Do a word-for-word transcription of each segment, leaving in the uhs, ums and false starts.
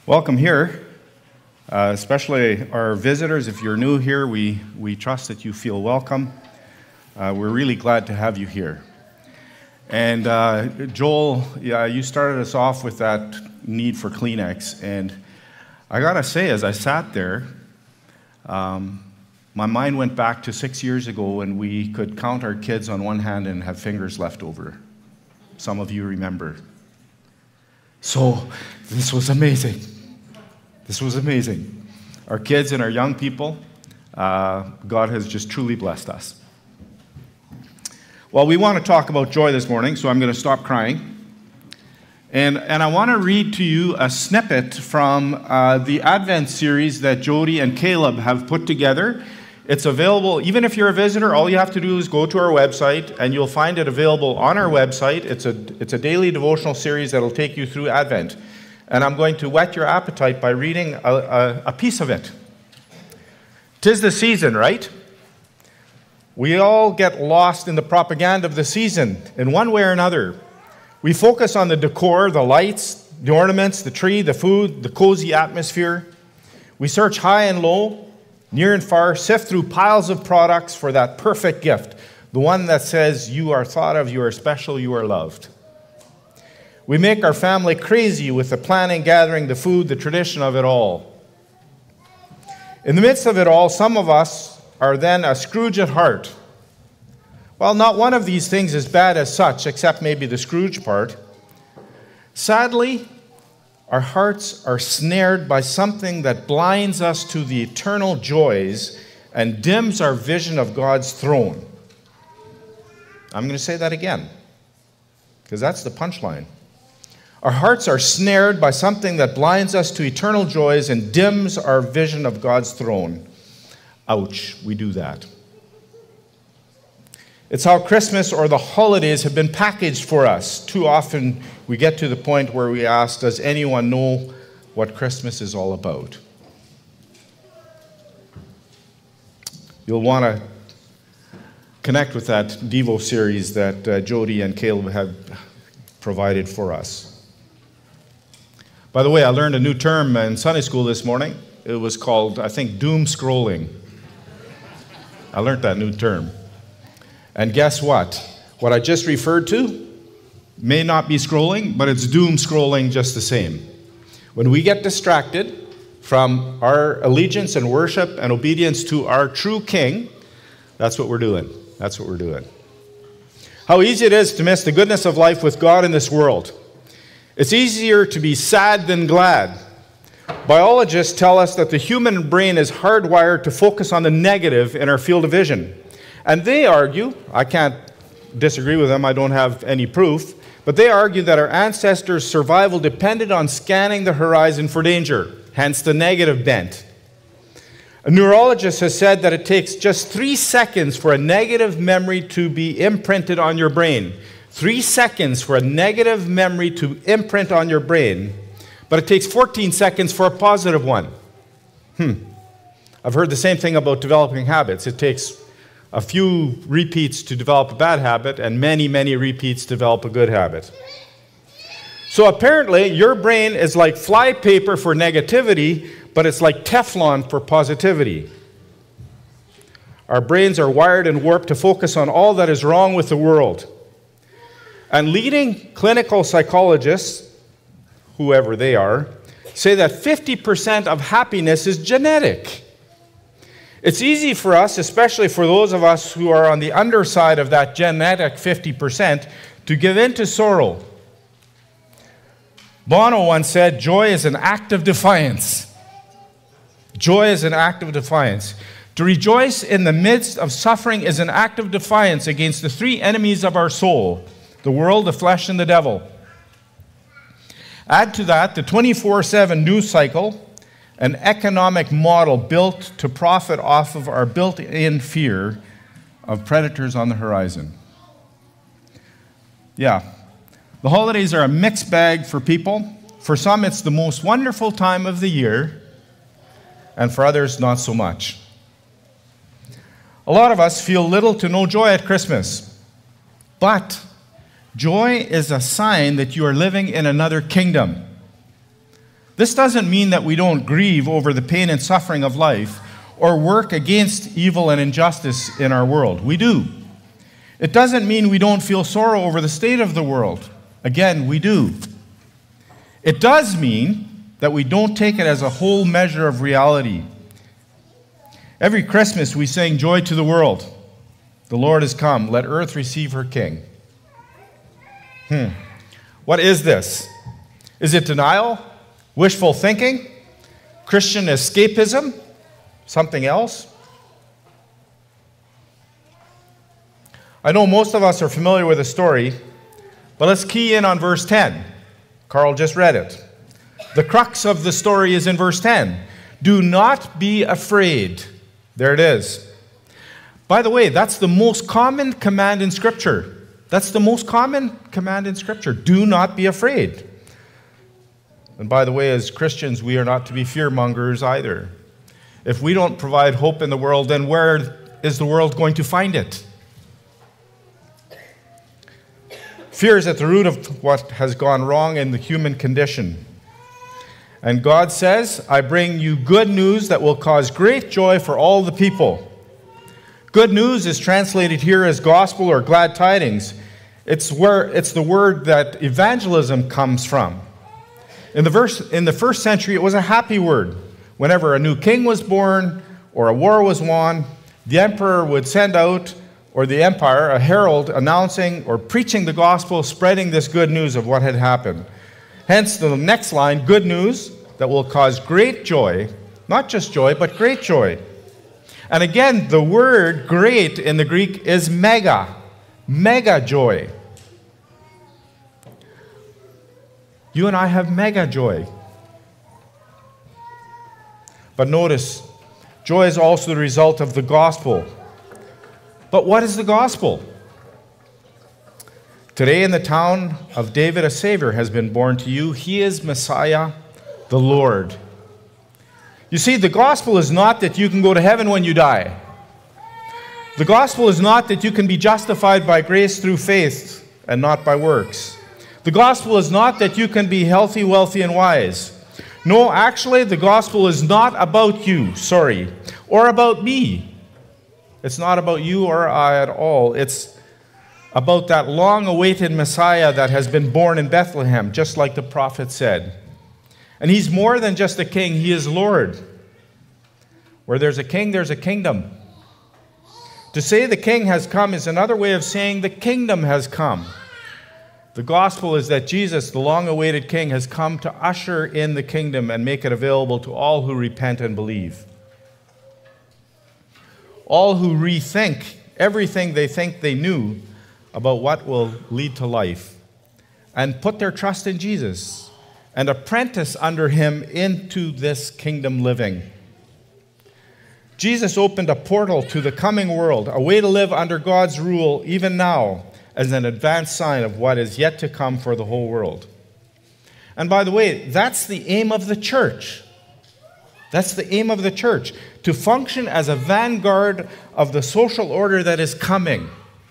Welcome here, uh, especially our visitors. If you're new here, we, we trust that you feel welcome. Uh, we're really glad to have you here. And uh, Joel, yeah, you started us off with that need for Kleenex. And I gotta say, as I sat there, um, my mind went back to six years ago when we could count our kids on one hand and have fingers left over. Some of you remember. So this was amazing. This was amazing. Our kids and our young people, uh, God has just truly blessed us. Well, we want to talk about joy this morning, so I'm going to stop crying. And, and I want to read to you a snippet from uh, the Advent series that Jody and Caleb have put together. It's available, even if you're a visitor, all you have to do is go to our website, and you'll find it available on our website. It's a, it's a daily devotional series that will take you through Advent. And I'm going to whet your appetite by reading a, a, a piece of it. 'Tis the season, right? We all get lost in the propaganda of the season in one way or another. We focus on the decor, the lights, the ornaments, the tree, the food, the cozy atmosphere. We search high and low, near and far, sift through piles of products for that perfect gift, the one that says you are thought of, you are special, you are loved. We make our family crazy with the planning, gathering, the food, the tradition of it all. In the midst of it all, some of us are then a Scrooge at heart. Well, not one of these things is bad as such, except maybe the Scrooge part. Sadly, our hearts are snared by something that blinds us to the eternal joys and dims our vision of God's throne. I'm going to say that again, because that's the punchline. Our hearts are snared by something that blinds us to eternal joys and dims our vision of God's throne. Ouch, we do that. It's how Christmas or the holidays have been packaged for us. Too often we get to the point where we ask, does anyone know what Christmas is all about? You'll want to connect with that Devo series that uh, Jody and Caleb have provided for us. By the way, I learned a new term in Sunday school this morning. It was called, I think, doom scrolling. I learned that new term. And guess what? What I just referred to may not be scrolling, but it's doom scrolling just the same. When we get distracted from our allegiance and worship and obedience to our true King, that's what we're doing. That's what we're doing. How easy it is to miss the goodness of life with God in this world. It's easier to be sad than glad. Biologists tell us that the human brain is hardwired to focus on the negative in our field of vision. And they argue, I can't disagree with them, I don't have any proof, but they argue that our ancestors' survival depended on scanning the horizon for danger, hence the negative bent. A neurologist has said that it takes just three seconds for a negative memory to be imprinted on your brain. Three seconds for a negative memory to imprint on your brain, but it takes fourteen seconds for a positive one. Hmm. I've heard the same thing about developing habits. It takes a few repeats to develop a bad habit and many, many repeats to develop a good habit. So apparently, your brain is like flypaper for negativity, but it's like Teflon for positivity. Our brains are wired and warped to focus on all that is wrong with the world. And leading clinical psychologists, whoever they are, say that fifty percent of happiness is genetic. It's easy for us, especially for those of us who are on the underside of that genetic fifty percent, to give in to sorrow. Bono once said, joy is an act of defiance. Joy is an act of defiance. To rejoice in the midst of suffering is an act of defiance against the three enemies of our soul: the world, the flesh, and the devil. Add to that the twenty-four seven news cycle, an economic model built to profit off of our built-in fear of predators on the horizon. Yeah, the holidays are a mixed bag for people. For some, it's the most wonderful time of the year, and for others, not so much. A lot of us feel little to no joy at Christmas, but joy is a sign that you are living in another kingdom. This doesn't mean that we don't grieve over the pain and suffering of life or work against evil and injustice in our world. We do. It doesn't mean we don't feel sorrow over the state of the world. Again, we do. It does mean that we don't take it as a whole measure of reality. Every Christmas we sing, "Joy to the world. The Lord has come. Let earth receive her King." Hmm. What is this? Is it denial? Wishful thinking? Christian escapism? Something else? I know most of us are familiar with the story, but let's key in on verse ten. Carl just read it. The crux of the story is in verse ten. Do not be afraid. There it is. By the way, that's the most common command in Scripture. That's the most common command in Scripture. Do not be afraid. And by the way, as Christians, we are not to be fearmongers either. If we don't provide hope in the world, then where is the world going to find it? Fear is at the root of what has gone wrong in the human condition. And God says, I bring you good news that will cause great joy for all the people. Good news is translated here as gospel or glad tidings. It's where it's the word that evangelism comes from. In the verse, in the first century, it was a happy word. Whenever a new king was born or a war was won, the emperor would send out, or the empire, a herald announcing or preaching the gospel, spreading this good news of what had happened. Hence the next line, good news that will cause great joy, not just joy, but great joy. And again, the word great in the Greek is mega, mega joy. You and I have mega joy. But notice, joy is also the result of the gospel. But what is the gospel? Today in the town of David, a Savior has been born to you. He is Messiah, the Lord. You see, the gospel is not that you can go to heaven when you die. The gospel is not that you can be justified by grace through faith and not by works. The gospel is not that you can be healthy, wealthy, and wise. No, actually, the gospel is not about you, sorry, or about me. It's not about you or I at all. It's about that long-awaited Messiah that has been born in Bethlehem, just like the prophet said. And he's more than just a king, he is Lord. Where there's a king, there's a kingdom. To say the king has come is another way of saying the kingdom has come. The gospel is that Jesus, the long-awaited king, has come to usher in the kingdom and make it available to all who repent and believe. All who rethink everything they think they knew about what will lead to life and put their trust in Jesus and apprentice under him into this kingdom living. Jesus opened a portal to the coming world, a way to live under God's rule even now, as an advanced sign of what is yet to come for the whole world. And by the way, that's the aim of the church. That's the aim of the church, to function as a vanguard of the social order that is coming.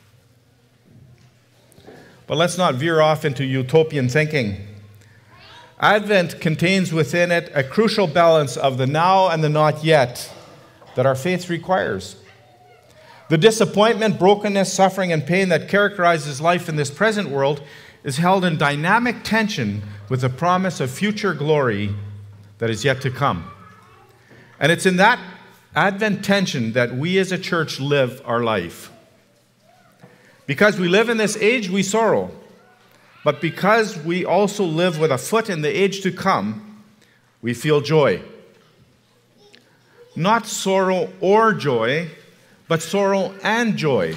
But let's not veer off into utopian thinking. Advent contains within it a crucial balance of the now and the not yet that our faith requires. The disappointment, brokenness, suffering, and pain that characterizes life in this present world is held in dynamic tension with the promise of future glory that is yet to come. And it's in that Advent tension that we as a church live our life. Because we live in this age, we sorrow. But because we also live with a foot in the age to come, we feel joy. Not sorrow or joy, but sorrow and joy.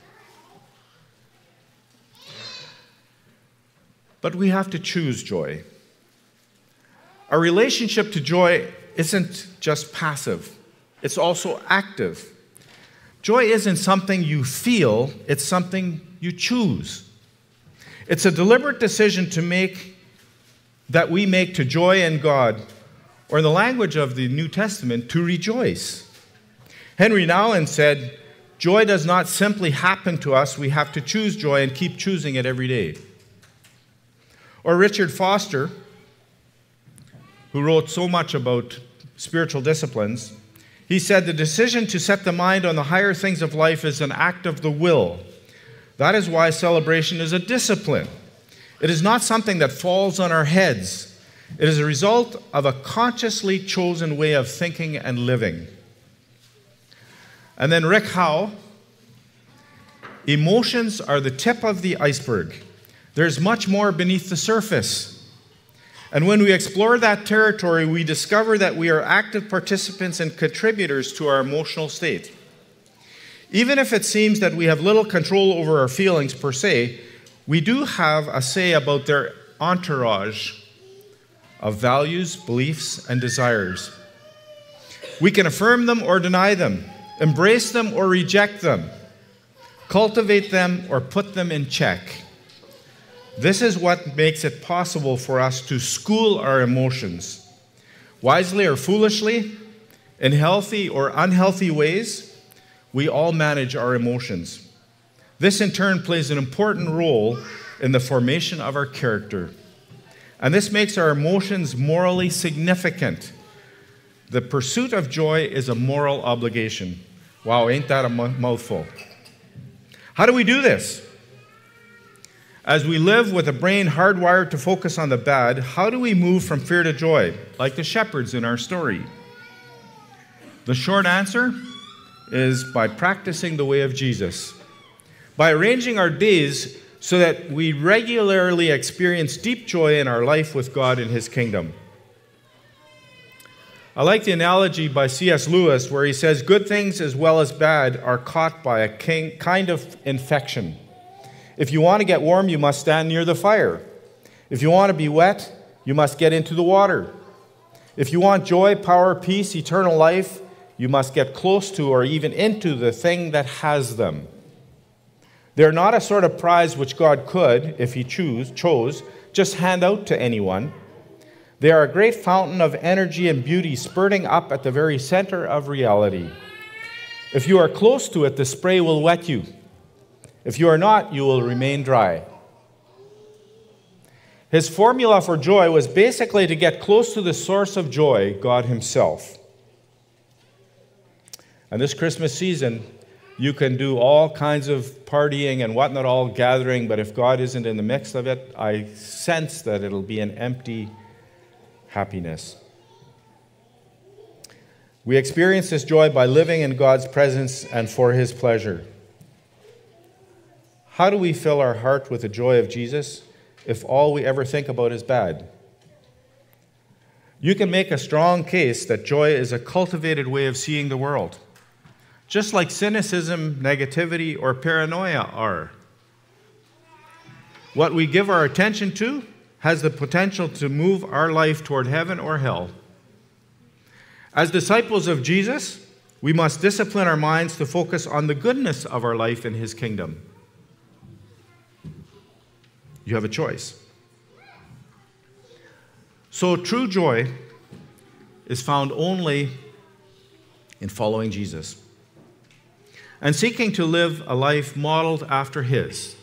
But we have to choose joy. Our relationship to joy isn't just passive, it's also active. Joy isn't something you feel, it's something you choose. It's a deliberate decision to make that we make to joy in God, or in the language of the New Testament, to rejoice. Henry Nouwen said, joy does not simply happen to us, we have to choose joy and keep choosing it every day. Or Richard Foster, who wrote so much about spiritual disciplines, he said, "The decision to set the mind on the higher things of life is an act of the will. That is why celebration is a discipline. It is not something that falls on our heads. It is a result of a consciously chosen way of thinking and living." And then Rick Howe, "Emotions are the tip of the iceberg. There's much more beneath the surface. And when we explore that territory, we discover that we are active participants and contributors to our emotional state. Even if it seems that we have little control over our feelings per se, we do have a say about their entourage of values, beliefs, and desires. We can affirm them or deny them, embrace them or reject them, cultivate them or put them in check. This is what makes it possible for us to school our emotions. Wisely or foolishly, in healthy or unhealthy ways, we all manage our emotions. This in turn plays an important role in the formation of our character. And this makes our emotions morally significant. The pursuit of joy is a moral obligation." Wow, ain't that a mouthful? How do we do this? As we live with a brain hardwired to focus on the bad, how do we move from fear to joy, like the shepherds in our story? The short answer is by practicing the way of Jesus, by arranging our days so that we regularly experience deep joy in our life with God in His kingdom. I like the analogy by C S Lewis where he says, "Good things as well as bad are caught by a kind of infection. If you want to get warm, you must stand near the fire. If you want to be wet, you must get into the water. If you want joy, power, peace, eternal life, you must get close to or even into the thing that has them. They're not a sort of prize which God could, if He choose, chose, just hand out to anyone. They are a great fountain of energy and beauty spurting up at the very center of reality. If you are close to it, the spray will wet you. If you are not, you will remain dry." His formula for joy was basically to get close to the source of joy, God Himself. And this Christmas season, you can do all kinds of partying and whatnot, all gathering, but if God isn't in the mix of it, I sense that it'll be an empty happiness. We experience this joy by living in God's presence and for His pleasure. How do we fill our heart with the joy of Jesus if all we ever think about is bad? You can make a strong case that joy is a cultivated way of seeing the world, just like cynicism, negativity, or paranoia are. What we give our attention to has the potential to move our life toward heaven or hell. As disciples of Jesus, we must discipline our minds to focus on the goodness of our life in His kingdom. You have a choice. So true joy is found only in following Jesus and seeking to live a life modeled after His.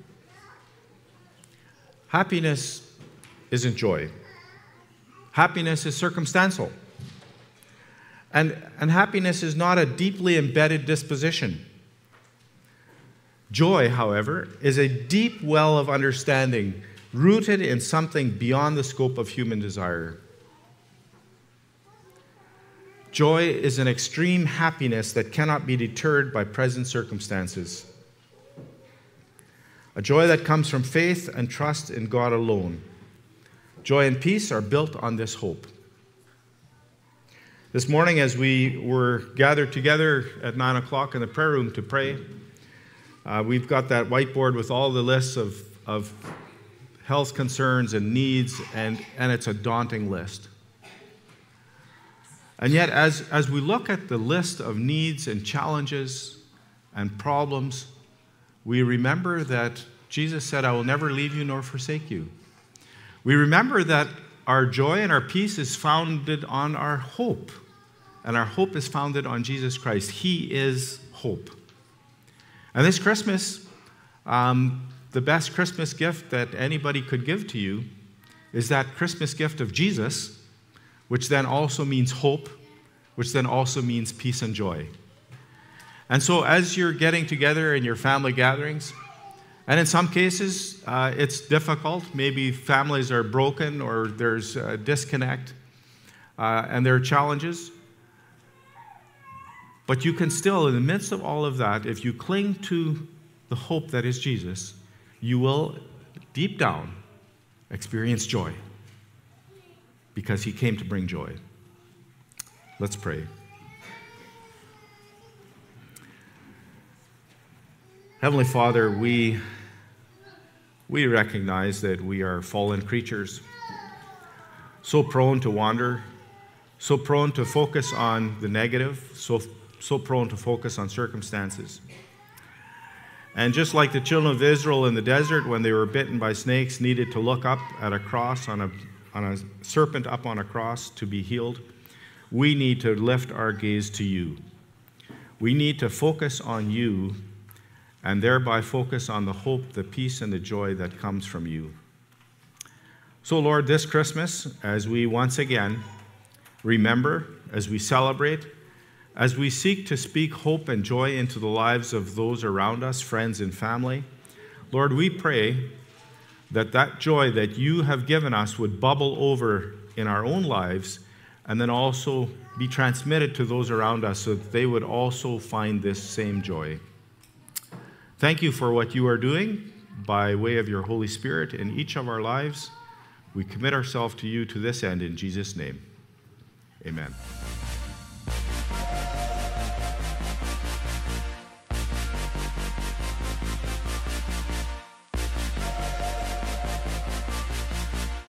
Happiness isn't joy. Happiness is circumstantial. And, and happiness is not a deeply embedded disposition. Joy, however, is a deep well of understanding rooted in something beyond the scope of human desire. Joy is an extreme happiness that cannot be deterred by present circumstances. A joy that comes from faith and trust in God alone. Joy and peace are built on this hope. This morning, as we were gathered together at nine o'clock in the prayer room to pray, uh, we've got that whiteboard with all the lists of, of health concerns and needs, and, and it's a daunting list. And yet, as, as we look at the list of needs and challenges and problems, we remember that Jesus said, "I will never leave you nor forsake you." We remember that our joy and our peace is founded on our hope, and our hope is founded on Jesus Christ. He is hope. And this Christmas, um, the best Christmas gift that anybody could give to you is that Christmas gift of Jesus, which then also means hope, which then also means peace and joy. And so as you're getting together in your family gatherings, and in some cases, uh, it's difficult. Maybe families are broken or there's a disconnect, uh, and there are challenges. But you can still, in the midst of all of that, if you cling to the hope that is Jesus, you will, deep down, experience joy, because he came to bring joy. Let's pray. Heavenly Father, we, we recognize that we are fallen creatures, so prone to wander, so prone to focus on the negative, so, so prone to focus on circumstances. And just like the children of Israel in the desert, when they were bitten by snakes, needed to look up at a cross, on a, on a serpent up on a cross to be healed, we need to lift our gaze to you. We need to focus on you, and thereby focus on the hope, the peace, and the joy that comes from you. So, Lord, this Christmas, as we once again remember, as we celebrate, as we seek to speak hope and joy into the lives of those around us, friends and family, Lord, we pray that that joy that you have given us would bubble over in our own lives and then also be transmitted to those around us so that they would also find this same joy. Thank you for what you are doing by way of your Holy Spirit in each of our lives. We commit ourselves to you to this end in Jesus' name. Amen.